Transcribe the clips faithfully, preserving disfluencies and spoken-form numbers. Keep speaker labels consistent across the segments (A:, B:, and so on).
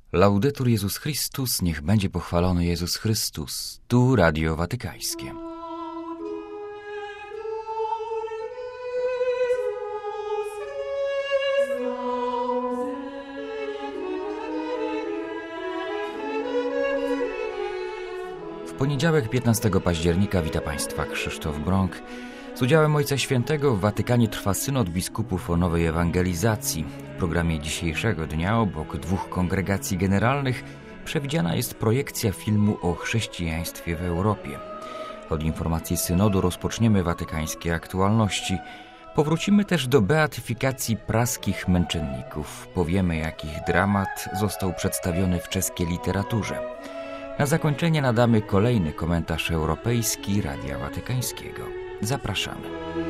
A: Laudetur Jezus Chrystus, niech będzie pochwalony Jezus Chrystus. Tu Radio Watykańskie. W poniedziałek piętnastego października wita Państwa Krzysztof Brąk. Z udziałem Ojca Świętego w Watykanie trwa synod biskupów o nowej ewangelizacji. W programie dzisiejszego dnia obok dwóch kongregacji generalnych przewidziana jest projekcja filmu o chrześcijaństwie w Europie. Od informacji synodu rozpoczniemy watykańskie aktualności. Powrócimy też do beatyfikacji praskich męczenników. Powiemy, jak ich dramat został przedstawiony w czeskiej literaturze. Na zakończenie nadamy kolejny komentarz europejski Radia Watykańskiego. Zapraszamy.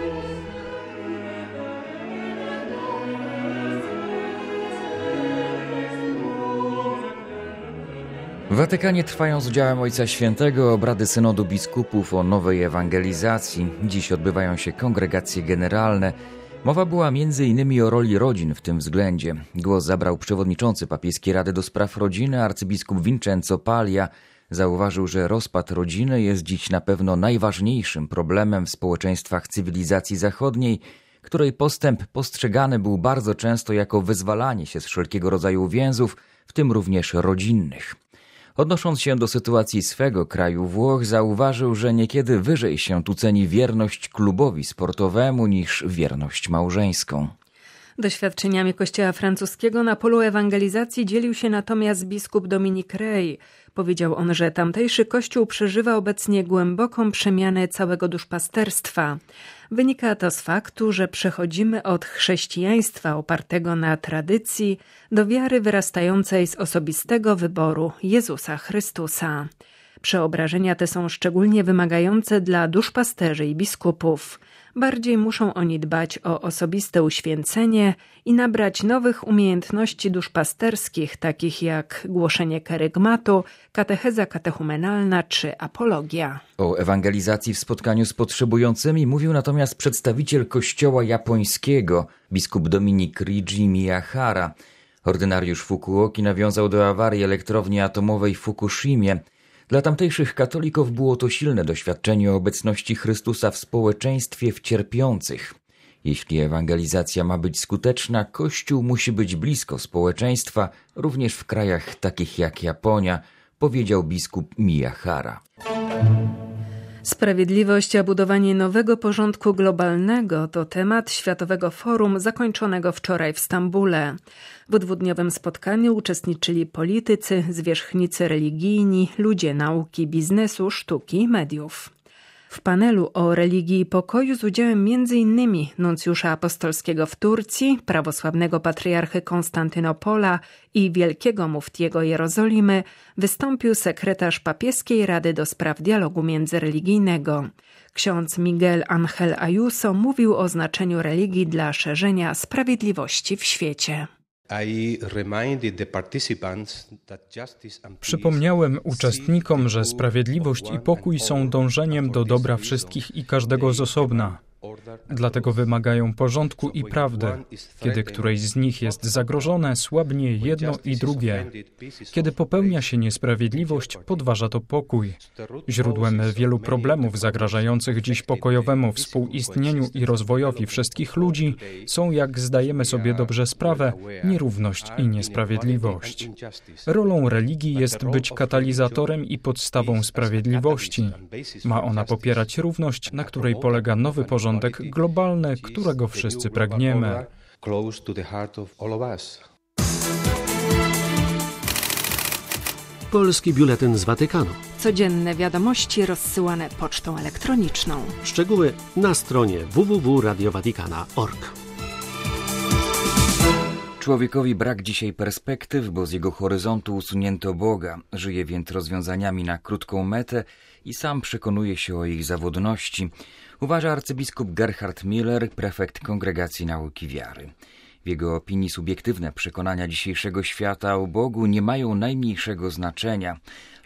A: W Watykanie trwają z udziałem Ojca Świętego obrady synodu biskupów o nowej ewangelizacji. Dziś odbywają się kongregacje generalne. Mowa była między innymi o roli rodzin w tym względzie. Głos zabrał przewodniczący Papieskiej Rady do Spraw Rodziny arcybiskup Vincenzo Paglia. Zauważył, że rozpad rodziny jest dziś na pewno najważniejszym problemem w społeczeństwach cywilizacji zachodniej, której postęp postrzegany był bardzo często jako wyzwalanie się z wszelkiego rodzaju więzów, w tym również rodzinnych. Odnosząc się do sytuacji swego kraju Włoch, zauważył, że niekiedy wyżej się tu ceni wierność klubowi sportowemu niż wierność małżeńską.
B: Doświadczeniami kościoła francuskiego na polu ewangelizacji dzielił się natomiast biskup Dominique Rey. Powiedział on, że tamtejszy kościół przeżywa obecnie głęboką przemianę całego duszpasterstwa. Wynika to z faktu, że przechodzimy od chrześcijaństwa opartego na tradycji do wiary wyrastającej z osobistego wyboru Jezusa Chrystusa. Przeobrażenia te są szczególnie wymagające dla duszpasterzy i biskupów. Bardziej muszą oni dbać o osobiste uświęcenie i nabrać nowych umiejętności duszpasterskich, takich jak głoszenie kerygmatu, katecheza katechumenalna czy apologia.
A: O ewangelizacji w spotkaniu z potrzebującymi mówił natomiast przedstawiciel kościoła japońskiego, biskup Dominik Riji Miyahara. Ordynariusz Fukuoki nawiązał do awarii elektrowni atomowej w Fukushimie. Dla tamtejszych katolików było to silne doświadczenie obecności Chrystusa w społeczeństwie w cierpiących. Jeśli ewangelizacja ma być skuteczna, Kościół musi być blisko społeczeństwa, również w krajach takich jak Japonia, powiedział biskup Miyahara.
B: Sprawiedliwość, a budowanie nowego porządku globalnego to temat Światowego Forum zakończonego wczoraj w Stambule. W dwudniowym spotkaniu uczestniczyli politycy, zwierzchnicy religijni, ludzie nauki, biznesu, sztuki i mediów. W panelu o religii i pokoju z udziałem między innymi nuncjusza apostolskiego w Turcji, prawosławnego patriarchy Konstantynopola i wielkiego muftiego Jerozolimy wystąpił sekretarz Papieskiej Rady do Spraw Dialogu Międzyreligijnego. Ksiądz Miguel Ángel Ayuso mówił o znaczeniu religii dla szerzenia sprawiedliwości w świecie.
C: Przypomniałem uczestnikom, że sprawiedliwość i pokój są dążeniem do dobra wszystkich i każdego z osobna. Dlatego wymagają porządku i prawdy. Kiedy któreś z nich jest zagrożone, słabnie jedno i drugie. Kiedy popełnia się niesprawiedliwość, podważa to pokój. Źródłem wielu problemów zagrażających dziś pokojowemu współistnieniu i rozwojowi wszystkich ludzi są, jak zdajemy sobie dobrze sprawę, nierówność i niesprawiedliwość. Rolą religii jest być katalizatorem i podstawą sprawiedliwości. Ma ona popierać równość, na której polega nowy porządek globalny, którego wszyscy pragniemy.
D: Polski biuletyn z Watykanu.
B: Codzienne wiadomości rozsyłane pocztą elektroniczną.
D: Szczegóły na stronie w w w kropka radio watikana kropka org.
A: Człowiekowi brak dzisiaj perspektyw, bo z jego horyzontu usunięto Boga. Żyje więc rozwiązaniami na krótką metę i sam przekonuje się o ich zawodności. Uważa arcybiskup Gerhard Müller, prefekt Kongregacji Nauki Wiary. W jego opinii subiektywne przekonania dzisiejszego świata o Bogu nie mają najmniejszego znaczenia.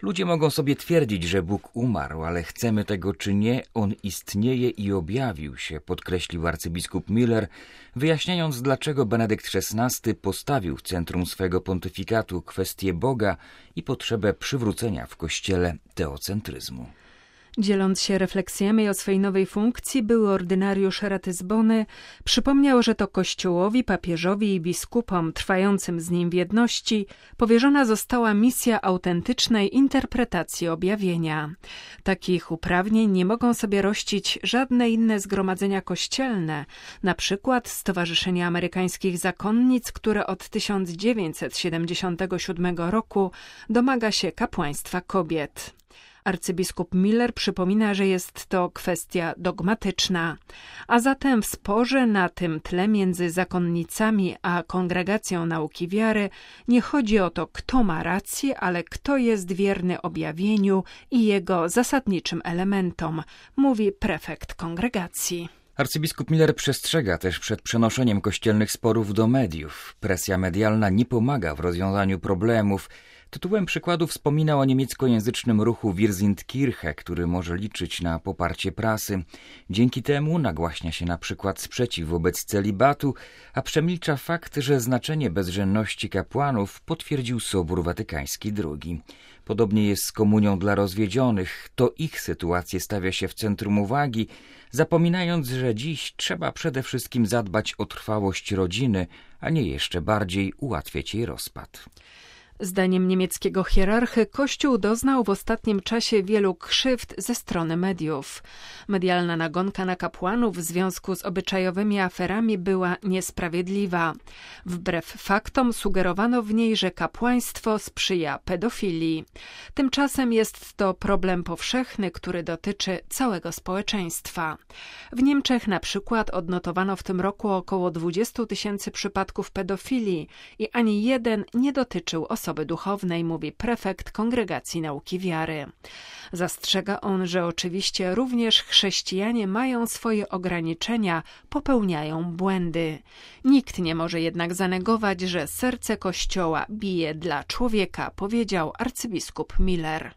A: Ludzie mogą sobie twierdzić, że Bóg umarł, ale chcemy tego czy nie, On istnieje i objawił się, podkreślił arcybiskup Miller, wyjaśniając, dlaczego Benedykt szesnasty postawił w centrum swego pontyfikatu kwestię Boga i potrzebę przywrócenia w Kościele teocentryzmu.
B: Dzieląc się refleksjami o swej nowej funkcji, były ordynariusz Ratyzbony przypomniał, że to Kościołowi, papieżowi i biskupom trwającym z nim w jedności powierzona została misja autentycznej interpretacji objawienia. Takich uprawnień nie mogą sobie rościć żadne inne zgromadzenia kościelne, na przykład Stowarzyszenie Amerykańskich Zakonnic, które od tysiąc dziewięćset siedemdziesiątego siódmego roku domaga się kapłaństwa kobiet. Arcybiskup Miller przypomina, że jest to kwestia dogmatyczna, a zatem w sporze na tym tle między zakonnicami a Kongregacją Nauki Wiary nie chodzi o to, kto ma rację, ale kto jest wierny objawieniu i jego zasadniczym elementom, mówi prefekt kongregacji.
A: Arcybiskup Miller przestrzega też przed przenoszeniem kościelnych sporów do mediów. Presja medialna nie pomaga w rozwiązaniu problemów. Tytułem przykładu wspominał o niemieckojęzycznym ruchu Wir sind Kirche, który może liczyć na poparcie prasy. Dzięki temu nagłaśnia się na przykład sprzeciw wobec celibatu, a przemilcza fakt, że znaczenie bezżenności kapłanów potwierdził Sobór Watykański drugi. Podobnie jest z komunią dla rozwiedzionych. To ich sytuację stawia się w centrum uwagi, zapominając, że dziś trzeba przede wszystkim zadbać o trwałość rodziny, a nie jeszcze bardziej ułatwiać jej rozpad.
B: Zdaniem niemieckiego hierarchy Kościół doznał w ostatnim czasie wielu krzywd ze strony mediów. Medialna nagonka na kapłanów w związku z obyczajowymi aferami była niesprawiedliwa. Wbrew faktom sugerowano w niej, że kapłaństwo sprzyja pedofilii. Tymczasem jest to problem powszechny, który dotyczy całego społeczeństwa. W Niemczech na przykład odnotowano w tym roku około dwudziestu tysięcy przypadków pedofilii i ani jeden nie dotyczył osoby duchownej, mówi prefekt Kongregacji Nauki Wiary. Zastrzega on, że oczywiście również chrześcijanie mają swoje ograniczenia, popełniają błędy. Nikt nie może jednak zanegować, że serce Kościoła bije dla człowieka, powiedział arcybiskup Miller.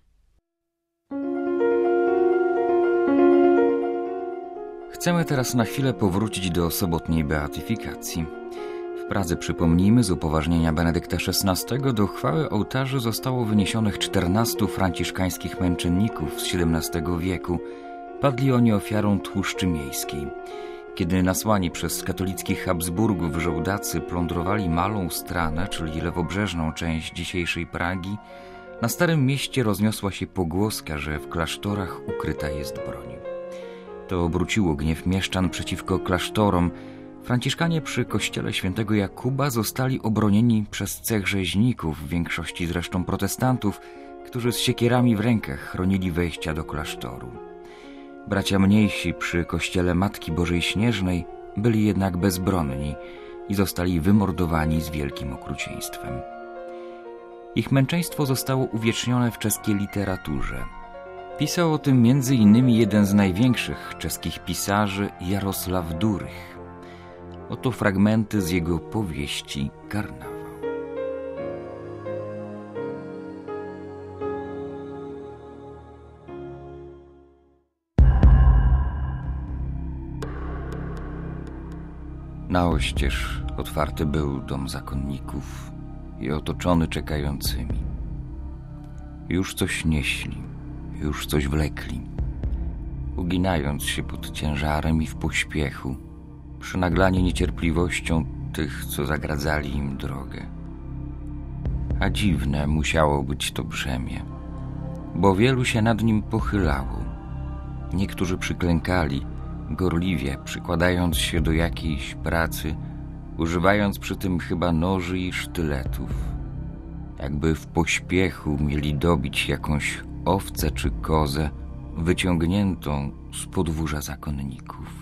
A: Chcemy teraz na chwilę powrócić do sobotniej beatyfikacji. W Pradze, przypomnijmy, z upoważnienia Benedykta szesnastego do chwały ołtarzy zostało wyniesionych czternastu franciszkańskich męczenników z siedemnastego wieku. Padli oni ofiarą tłuszczy miejskiej. Kiedy nasłani przez katolickich Habsburgów żołdacy plądrowali Malą Stranę, czyli lewobrzeżną część dzisiejszej Pragi, na Starym Mieście rozniosła się pogłoska, że w klasztorach ukryta jest broń. To obróciło gniew mieszczan przeciwko klasztorom. Franciszkanie przy kościele świętego Jakuba zostali obronieni przez cech rzeźników, w większości zresztą protestantów, którzy z siekierami w rękach chronili wejścia do klasztoru. Bracia mniejsi przy kościele Matki Bożej Śnieżnej byli jednak bezbronni i zostali wymordowani z wielkim okrucieństwem. Ich męczeństwo zostało uwiecznione w czeskiej literaturze. Pisał o tym między innymi jeden z największych czeskich pisarzy, Jarosław Durych. Oto fragmenty z jego powieści Karnawał. Na oścież otwarty był dom zakonników i otoczony czekającymi. Już coś nieśli, już coś wlekli, uginając się pod ciężarem i w pośpiechu, przynaglani niecierpliwością tych, co zagradzali im drogę. A dziwne musiało być to brzemię, bo wielu się nad nim pochylało. Niektórzy przyklękali, gorliwie przykładając się do jakiejś pracy, używając przy tym chyba noży i sztyletów, jakby w pośpiechu mieli dobić jakąś owcę czy kozę wyciągniętą z podwórza zakonników.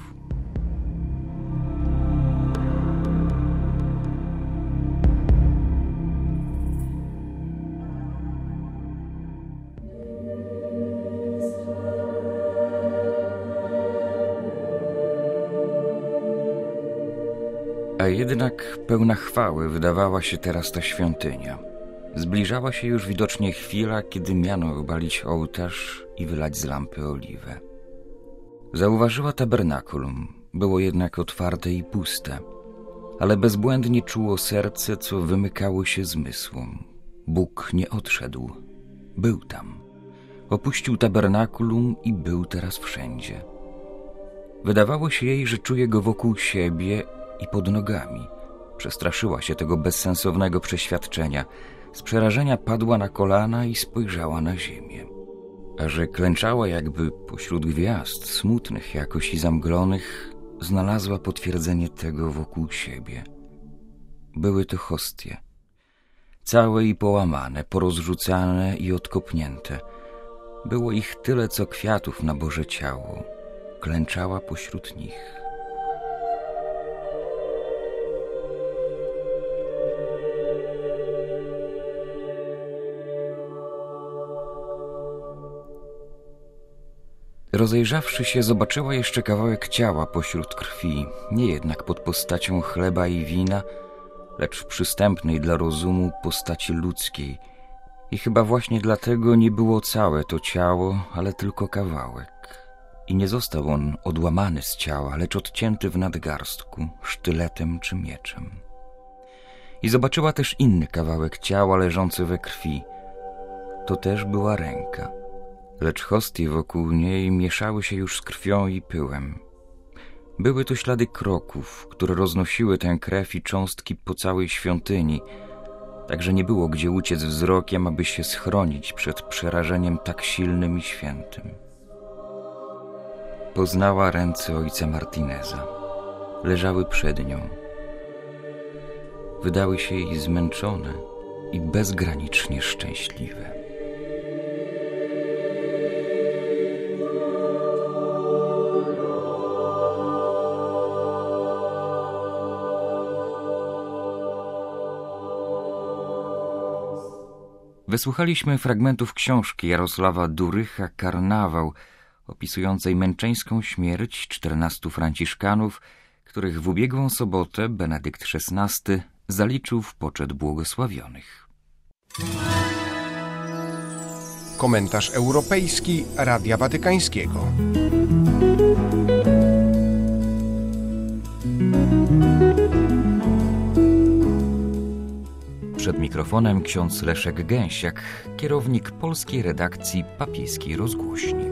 A: A jednak pełna chwały wydawała się teraz ta świątynia. Zbliżała się już widocznie chwila, kiedy miano obalić ołtarz i wylać z lampy oliwę. Zauważyła tabernakulum. Było jednak otwarte i puste, ale bezbłędnie czuło serce, co wymykało się zmysłom. Bóg nie odszedł. Był tam. Opuścił tabernakulum i był teraz wszędzie. Wydawało się jej, że czuje go wokół siebie i pod nogami. Przestraszyła się tego bezsensownego przeświadczenia. Z przerażenia padła na kolana i spojrzała na ziemię. A że klęczała jakby pośród gwiazd, smutnych jakoś i zamglonych, znalazła potwierdzenie tego wokół siebie. Były to hostie. Całe i połamane, porozrzucane i odkopnięte. Było ich tyle, co kwiatów na Boże ciało. Klęczała pośród nich. Rozejrzawszy się, zobaczyła jeszcze kawałek ciała pośród krwi, nie jednak pod postacią chleba i wina, lecz w przystępnej dla rozumu postaci ludzkiej. I chyba właśnie dlatego nie było całe to ciało, ale tylko kawałek. I nie został on odłamany z ciała, lecz odcięty w nadgarstku, sztyletem czy mieczem. I zobaczyła też inny kawałek ciała leżący we krwi. To też była ręka. Lecz hostie wokół niej mieszały się już z krwią i pyłem. Były to ślady kroków, które roznosiły tę krew i cząstki po całej świątyni, tak że nie było gdzie uciec wzrokiem, aby się schronić przed przerażeniem tak silnym i świętym. Poznała ręce ojca Martineza. Leżały przed nią. Wydały się jej zmęczone i bezgranicznie szczęśliwe. Wysłuchaliśmy fragmentów książki Jarosława Durycha „Karnawał”, opisującej męczeńską śmierć czternastu franciszkanów, których w ubiegłą sobotę Benedykt szesnasty zaliczył w poczet błogosławionych.
E: Komentarz europejski Radia Watykańskiego.
A: Przed mikrofonem ksiądz Leszek Gęsiak, kierownik polskiej redakcji Papieskiej Rozgłośni.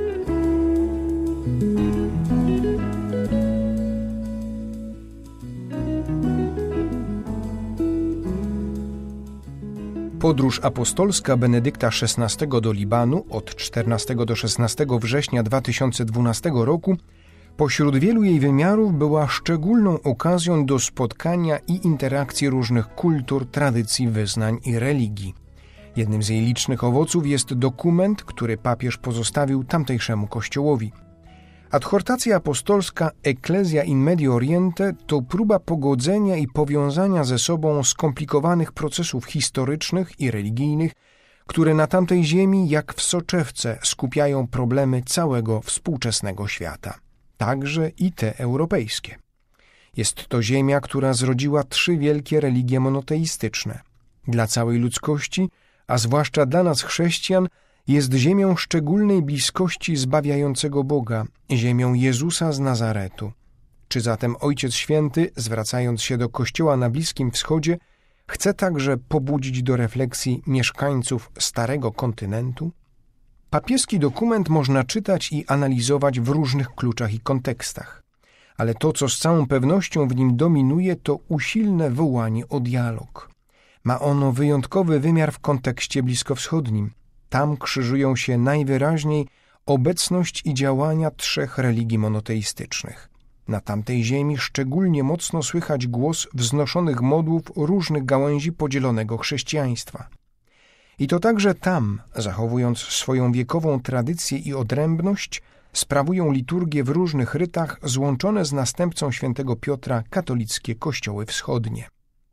E: Podróż apostolska Benedykta szesnastego do Libanu od czternastego do szesnastego września dwa tysiące dwunastego roku pośród wielu jej wymiarów była szczególną okazją do spotkania i interakcji różnych kultur, tradycji, wyznań i religii. Jednym z jej licznych owoców jest dokument, który papież pozostawił tamtejszemu kościołowi. Adhortacja apostolska Ecclesia in Medio Oriente to próba pogodzenia i powiązania ze sobą skomplikowanych procesów historycznych i religijnych, które na tamtej ziemi jak w soczewce skupiają problemy całego współczesnego świata, także i te europejskie. Jest to ziemia, która zrodziła trzy wielkie religie monoteistyczne. Dla całej ludzkości, a zwłaszcza dla nas chrześcijan, jest ziemią szczególnej bliskości zbawiającego Boga, ziemią Jezusa z Nazaretu. Czy zatem Ojciec Święty, zwracając się do Kościoła na Bliskim Wschodzie, chce także pobudzić do refleksji mieszkańców Starego Kontynentu? Papieski dokument można czytać i analizować w różnych kluczach i kontekstach, ale to, co z całą pewnością w nim dominuje, to usilne wołanie o dialog. Ma ono wyjątkowy wymiar w kontekście bliskowschodnim. Tam krzyżują się najwyraźniej obecność i działania trzech religii monoteistycznych. Na tamtej ziemi szczególnie mocno słychać głos wznoszonych modłów różnych gałęzi podzielonego chrześcijaństwa. I to także tam, zachowując swoją wiekową tradycję i odrębność, sprawują liturgię w różnych rytach złączone z następcą świętego Piotra katolickie kościoły wschodnie.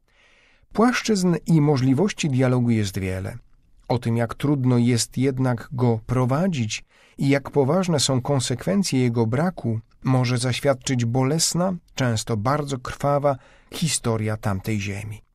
E: Płaszczyzn i możliwości dialogu jest wiele. O tym, jak trudno jest jednak go prowadzić i jak poważne są konsekwencje jego braku, może zaświadczyć bolesna, często bardzo krwawa historia tamtej ziemi.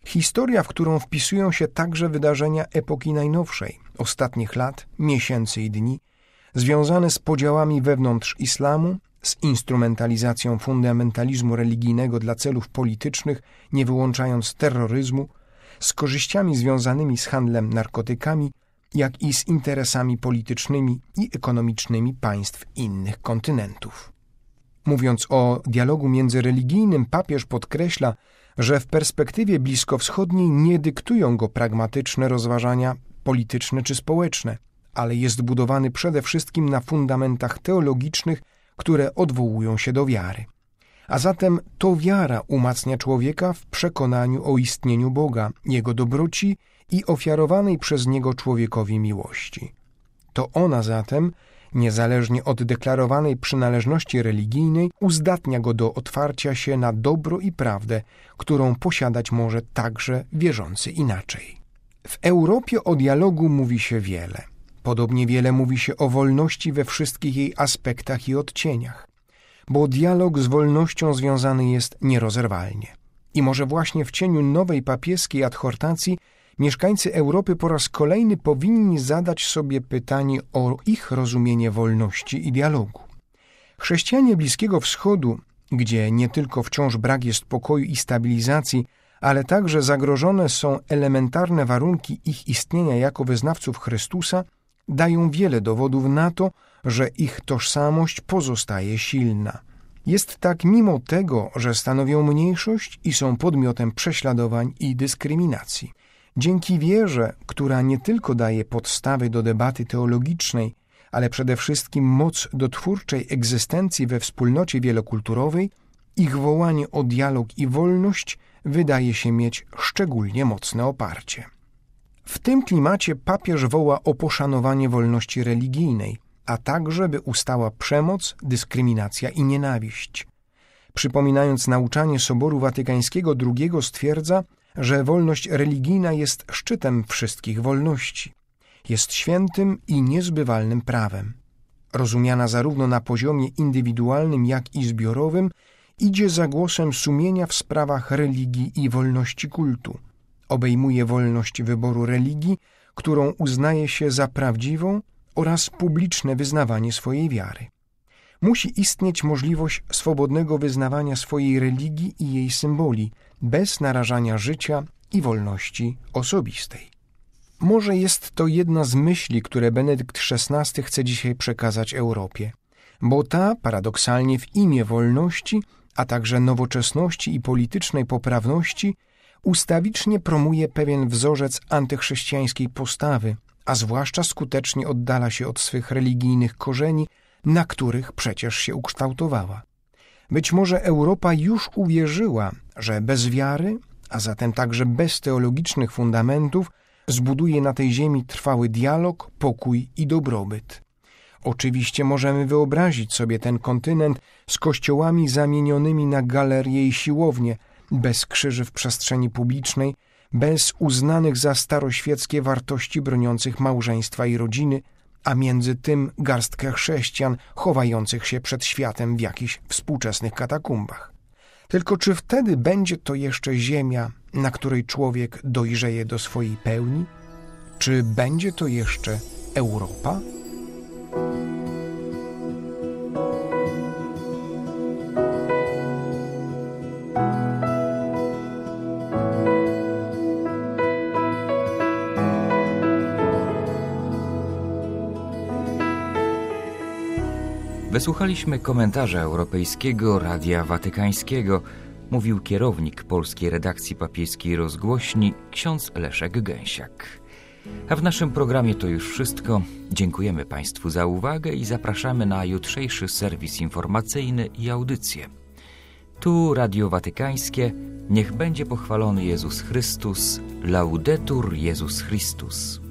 E: Historia, w którą wpisują się także wydarzenia epoki najnowszej, ostatnich lat, miesięcy i dni, związane z podziałami wewnątrz islamu, z instrumentalizacją fundamentalizmu religijnego dla celów politycznych, nie wyłączając terroryzmu, z korzyściami związanymi z handlem narkotykami, jak i z interesami politycznymi i ekonomicznymi państw innych kontynentów. Mówiąc o dialogu międzyreligijnym, papież podkreśla, że w perspektywie bliskowschodniej nie dyktują go pragmatyczne rozważania polityczne czy społeczne, ale jest budowany przede wszystkim na fundamentach teologicznych, które odwołują się do wiary. A zatem to wiara umacnia człowieka w przekonaniu o istnieniu Boga, Jego dobroci i ofiarowanej przez Niego człowiekowi miłości. To ona zatem, niezależnie od deklarowanej przynależności religijnej, uzdatnia go do otwarcia się na dobro i prawdę, którą posiadać może także wierzący inaczej. W Europie o dialogu mówi się wiele. Podobnie wiele mówi się o wolności we wszystkich jej aspektach i odcieniach, bo dialog z wolnością związany jest nierozerwalnie. I może właśnie w cieniu nowej papieskiej adhortacji mieszkańcy Europy po raz kolejny powinni zadać sobie pytanie o ich rozumienie wolności i dialogu. Chrześcijanie Bliskiego Wschodu, gdzie nie tylko wciąż brak jest pokoju i stabilizacji, ale także zagrożone są elementarne warunki ich istnienia jako wyznawców Chrystusa, dają wiele dowodów na to, że ich tożsamość pozostaje silna. Jest tak mimo tego, że stanowią mniejszość i są podmiotem prześladowań i dyskryminacji. Dzięki wierze, która nie tylko daje podstawy do debaty teologicznej, ale przede wszystkim moc do twórczej egzystencji we wspólnocie wielokulturowej, ich wołanie o dialog i wolność wydaje się mieć szczególnie mocne oparcie. W tym klimacie papież woła o poszanowanie wolności religijnej, a także by ustała przemoc, dyskryminacja i nienawiść. Przypominając nauczanie Soboru Watykańskiego drugiego, stwierdza, że wolność religijna jest szczytem wszystkich wolności. Jest świętym i niezbywalnym prawem. Rozumiana zarówno na poziomie indywidualnym, jak i zbiorowym, idzie za głosem sumienia w sprawach religii i wolności kultu. Obejmuje wolność wyboru religii, którą uznaje się za prawdziwą, oraz publiczne wyznawanie swojej wiary. Musi istnieć możliwość swobodnego wyznawania swojej religii i jej symboli, bez narażania życia i wolności osobistej. Może jest to jedna z myśli, które Benedykt szesnasty chce dzisiaj przekazać Europie, bo ta, paradoksalnie w imię wolności, a także nowoczesności i politycznej poprawności, ustawicznie promuje pewien wzorzec antychrześcijańskiej postawy, a zwłaszcza skutecznie oddala się od swych religijnych korzeni, na których przecież się ukształtowała. Być może Europa już uwierzyła, że bez wiary, a zatem także bez teologicznych fundamentów, zbuduje na tej ziemi trwały dialog, pokój i dobrobyt. Oczywiście możemy wyobrazić sobie ten kontynent z kościołami zamienionymi na galerie i siłownie, bez krzyży w przestrzeni publicznej, bez uznanych za staroświeckie wartości broniących małżeństwa i rodziny, a między tym garstkę chrześcijan chowających się przed światem w jakichś współczesnych katakumbach. Tylko czy wtedy będzie to jeszcze ziemia, na której człowiek dojrzeje do swojej pełni? Czy będzie to jeszcze Europa?
A: Wysłuchaliśmy komentarza Europejskiego Radia Watykańskiego. Mówił kierownik polskiej redakcji papieskiej rozgłośni, ksiądz Leszek Gęsiak. A w naszym programie to już wszystko. Dziękujemy Państwu za uwagę i zapraszamy na jutrzejszy serwis informacyjny i audycje. Tu Radio Watykańskie. Niech będzie pochwalony Jezus Chrystus. Laudetur Jezus Chrystus.